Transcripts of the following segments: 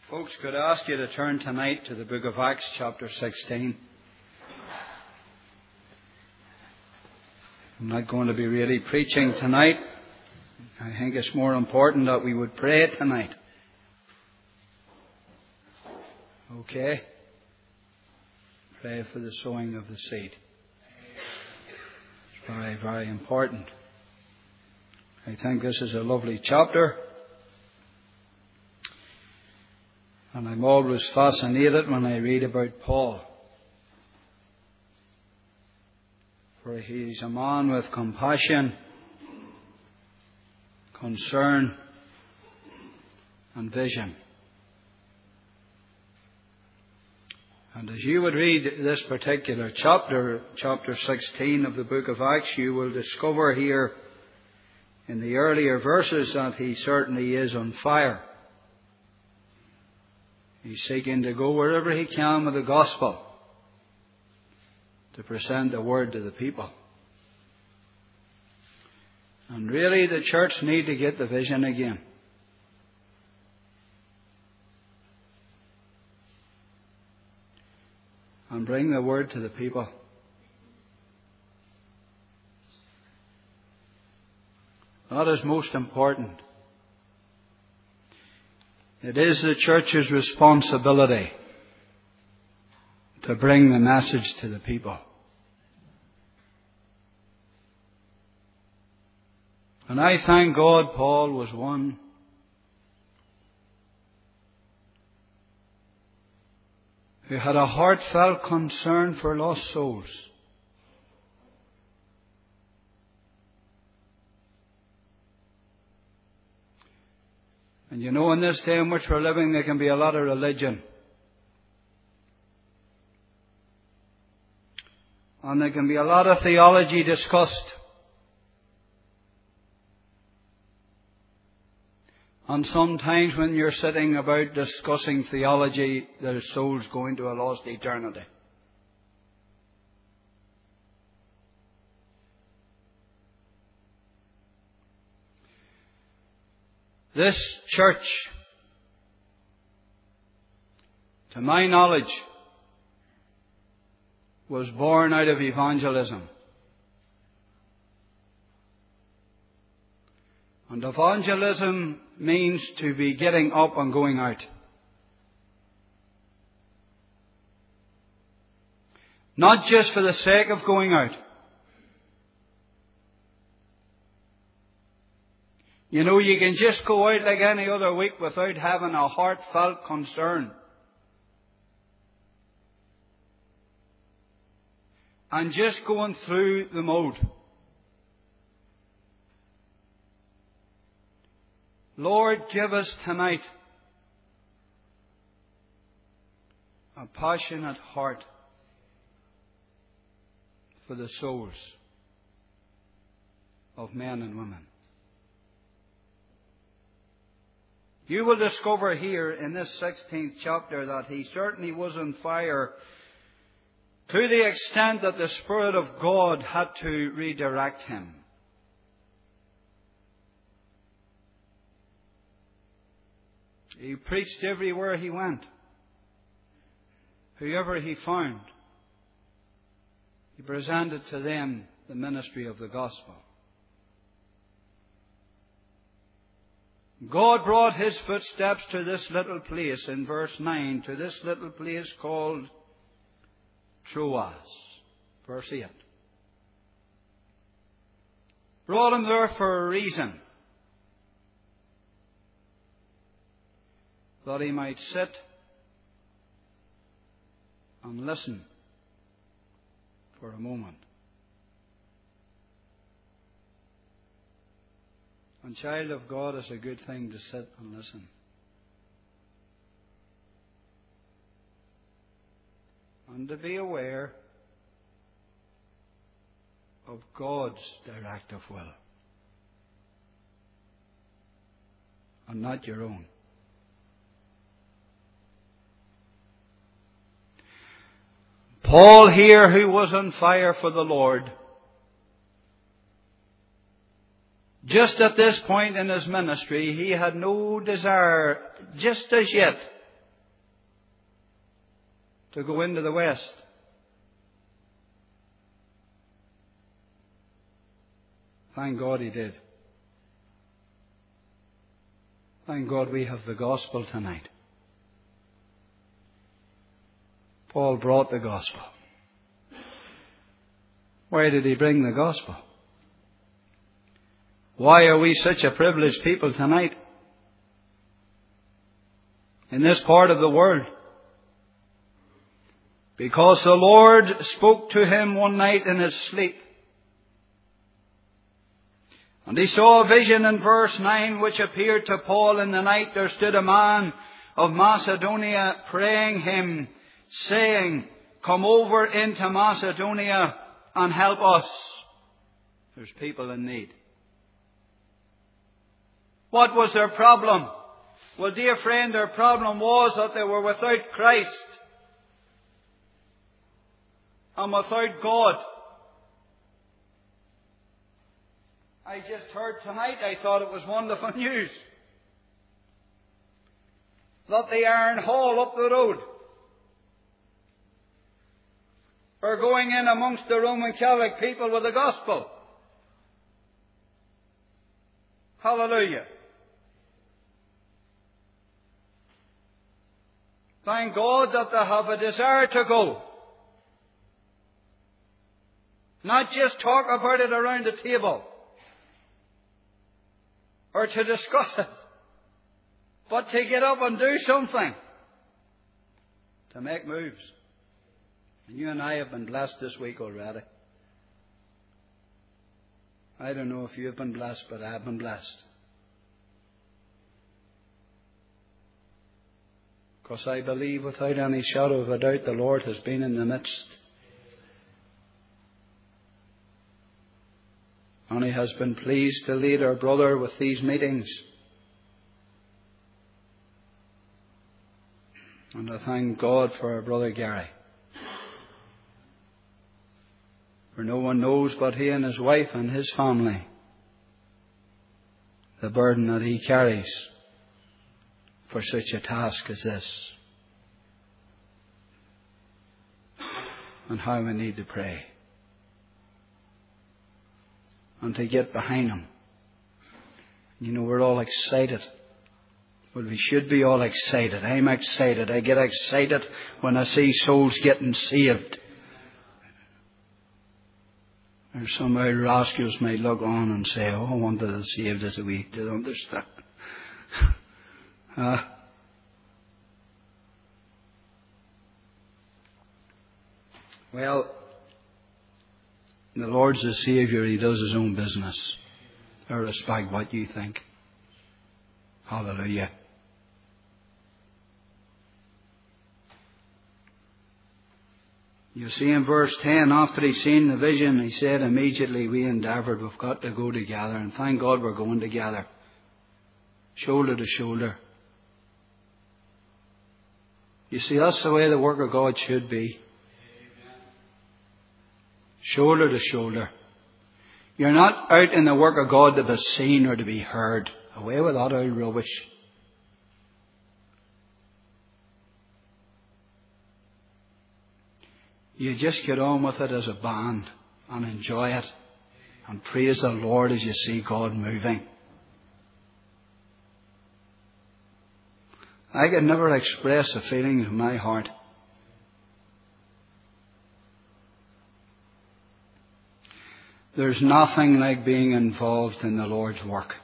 Folks, could I ask you to turn tonight to the book of Acts, chapter 16. I'm not going to be really preaching tonight. I think it's more important that we would pray tonight. Okay? Pray for the sowing of the seed. It's very, very important. I think this is a lovely chapter. And I'm always fascinated when I read about Paul. For he's a man with compassion, concern, and vision. And as you would read this particular chapter, chapter 16 of the book of Acts, you will discover here in the earlier verses that he certainly is on fire. He's seeking to go wherever he can with the gospel to present the word to the people. And really the church need to get the vision again. And bring the word to the people. That is most important. It is the church's responsibility to bring the message to the people. And I thank God Paul was one who had a heartfelt concern for lost souls. And you know, in this day in which we're living, there can be a lot of religion. And there can be a lot of theology discussed. And sometimes when you're sitting about discussing theology, there's souls going to a lost eternity. This church, to my knowledge, was born out of evangelism. And evangelism means to be getting up and going out. Not just for the sake of going out. You know, you can just go out like any other week without having a heartfelt concern. And just going through the mode. Lord, give us tonight a passionate heart for the souls of men and women. You will discover here in this 16th chapter that he certainly was on fire to the extent that the Spirit of God had to redirect him. He preached everywhere he went. Whoever he found, he presented to them the ministry of the gospel. God brought his footsteps to this little place in verse 9, to this little place called Troas. Verse 8. Brought him there for a reason. That he might sit and listen for a moment. And child of God, it's a good thing to sit and listen. And to be aware of God's directive will. And not your own. Paul here, who was on fire for the Lord, just at this point in his ministry, he had no desire, just as yet, to go into the West. Thank God he did. Thank God we have the gospel tonight. Paul brought the gospel. Why did he bring the gospel? Why are we such a privileged people tonight in this part of the world? Because the Lord spoke to him one night in his sleep. And he saw a vision in verse 9 which appeared to Paul in the night. There stood a man of Macedonia praying him, saying, "Come over into Macedonia and help us." There's people in need. What was their problem? Well, dear friend, their problem was that they were without Christ and without God. I just heard tonight, I thought it was wonderful news, that the Iron Hall up the road are going in amongst the Roman Catholic people with the gospel. Hallelujah. Thank God that they have a desire to go. Not just talk about it around the table or to discuss it, but to get up and do something, to make moves. And you and I have been blessed this week already. I don't know if you have been blessed, but I have been blessed. Because I believe without any shadow of a doubt the Lord has been in the midst. And he has been pleased to lead our brother with these meetings. And I thank God for our brother Gary. For no one knows but he and his wife and his family the burden that he carries for such a task as this. And how we need to pray. And to get behind him. You know, we're all excited. Well, we should be all excited. I'm excited. I get excited when I see souls getting saved. Or some old rascals might look on and say, "Oh, I wanted to save this a week." They don't understand. Well, the Lord's the Saviour. He does His own business. I respect what you think. Hallelujah. You see in verse 10, after he's seen the vision, he said, "Immediately we endeavoured, we've got to go together." And thank God we're going together. Shoulder to shoulder. You see, that's the way the work of God should be. Shoulder to shoulder. You're not out in the work of God to be seen or to be heard. Away with that old rubbish. You just get on with it as a band and enjoy it and praise the Lord as you see God moving. I could never express the feeling of my heart. There's nothing like being involved in the Lord's work.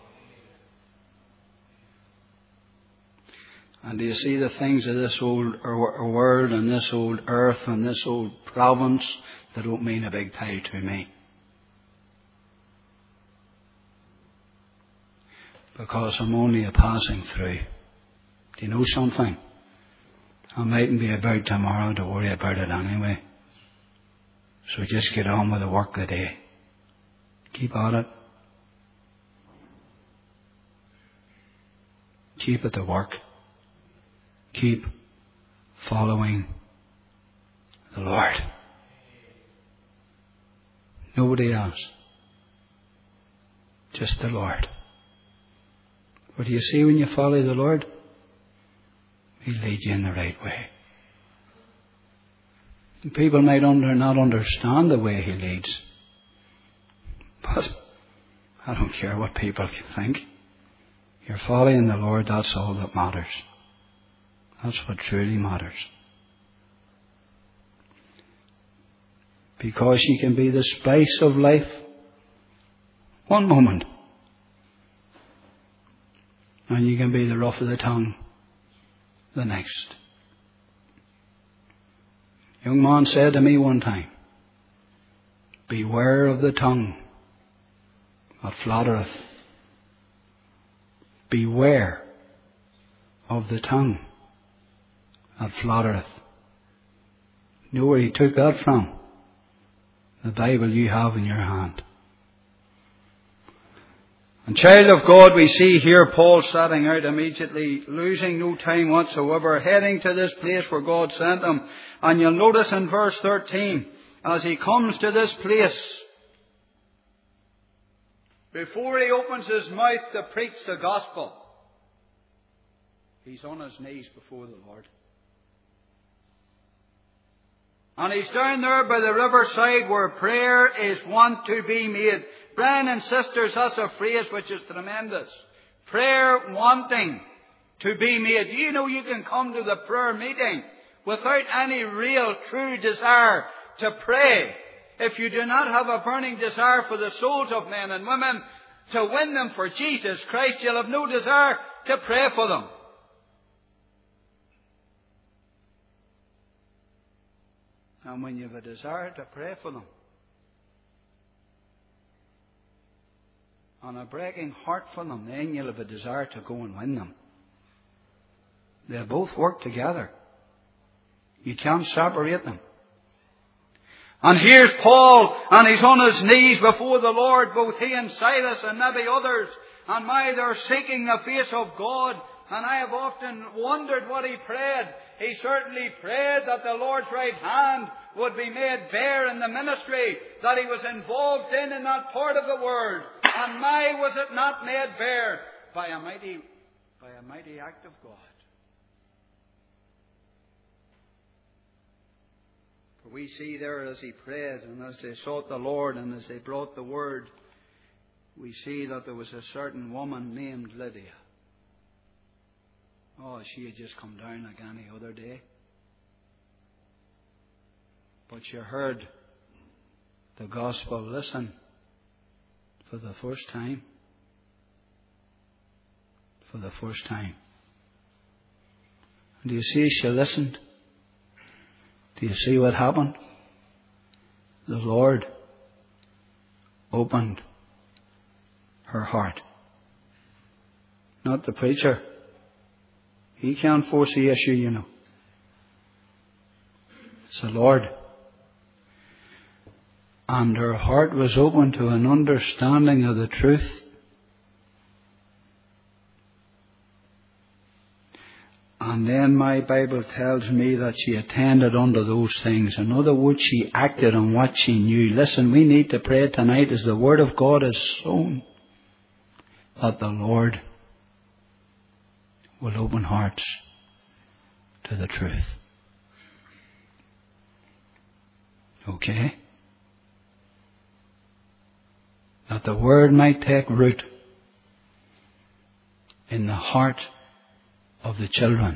And do you see the things of this old world and this old earth and this old province that don't mean a big pie to me? Because I'm only a passing through. Do you know something? I mightn't be about tomorrow to worry about it anyway. So just get on with the work of the day. Keep at it. Keep at the work. Keep following the Lord. Nobody else. Just the Lord. But do you see when you follow the Lord, He'll lead you in the right way. People might not understand the way he leads. But I don't care what people think. You're following the Lord, that's all that matters. That's what truly matters. Because you can be the spice of life one moment, and you can be the rough of the tongue the next. A young man said to me one time, beware of the tongue that flattereth. Beware of the tongue that flattereth. You know where he took that from? The Bible you have in your hand. And child of God, we see here Paul setting out immediately, losing no time whatsoever, heading to this place where God sent him. And you'll notice in verse 13, as he comes to this place, before he opens his mouth to preach the gospel, he's on his knees before the Lord. And he's down there by the riverside where prayer is wont to be made. Brethren and sisters, that's a phrase which is tremendous. Prayer wanting to be made. You know you can come to the prayer meeting without any real true desire to pray. If you do not have a burning desire for the souls of men and women, to win them for Jesus Christ, you'll have no desire to pray for them. And when you have a desire to pray for them, and a breaking heart for them, then you'll have a desire to go and win them. They both work together. You can't separate them. And here's Paul, and he's on his knees before the Lord, both he and Silas and maybe others. And they're seeking the face of God. And I have often wondered what he prayed. He certainly prayed that the Lord's right hand would be made bare in the ministry that he was involved in that part of the world. And was it not made bare by a mighty act of God. For we see there as he prayed and as they sought the Lord and as they brought the word, we see that there was a certain woman named Lydia. Oh, she had just come down like any other day. But she heard the gospel listen for the first time. For the first time. And do you see she listened? Do you see what happened? The Lord opened her heart. Not the preacher. He can't force the issue, you know. It's the Lord. And her heart was open to an understanding of the truth. And then my Bible tells me that she attended unto those things. In other words, she acted on what she knew. Listen, we need to pray tonight as the Word of God is sown, that the Lord will open hearts to the truth. Okay? That the Word might take root in the heart of the children,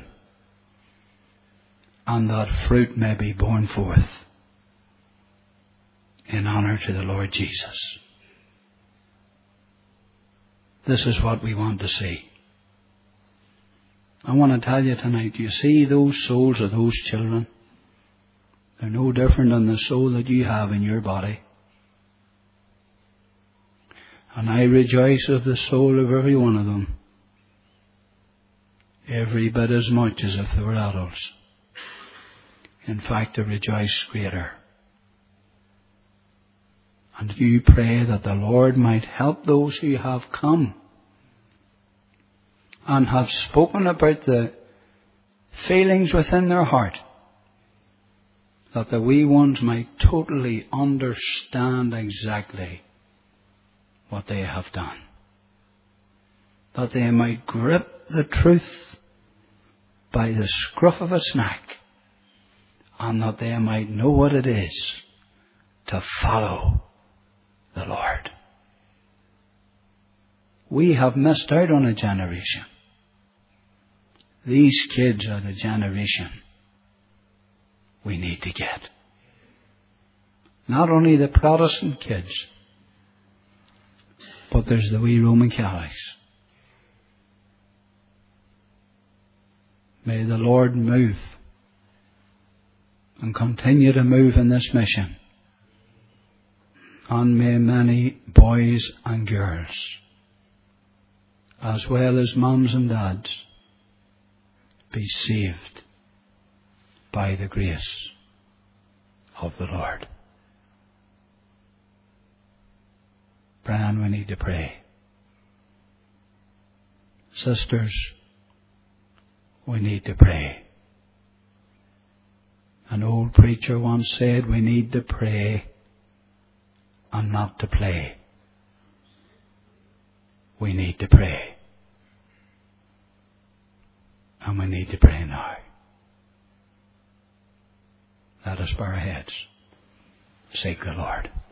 and that fruit may be borne forth in honour to the Lord Jesus. This is what we want to see. I want to tell you tonight, you see those souls of those children? They're no different than the soul that you have in your body. And I rejoice of the soul of every one of them, every bit as much as if they were adults. In fact, I rejoice greater. And you pray that the Lord might help those who have come and have spoken about the feelings within their heart, that the wee ones might totally understand exactly what they have done. That they might grip the truth by the scruff of its neck and that they might know what it is to follow the Lord. We have missed out on a generation. These kids are the generation we need to get. Not only the Protestant kids, but there's the wee Roman Catholics. May the Lord move and continue to move in this mission. And may many boys and girls, as well as mums and dads, be saved by the grace of the Lord. Brian, we need to pray. Sisters, we need to pray. An old preacher once said we need to pray and not to play. We need to pray. And we need to pray now. Let us bow our heads. Seek the Lord.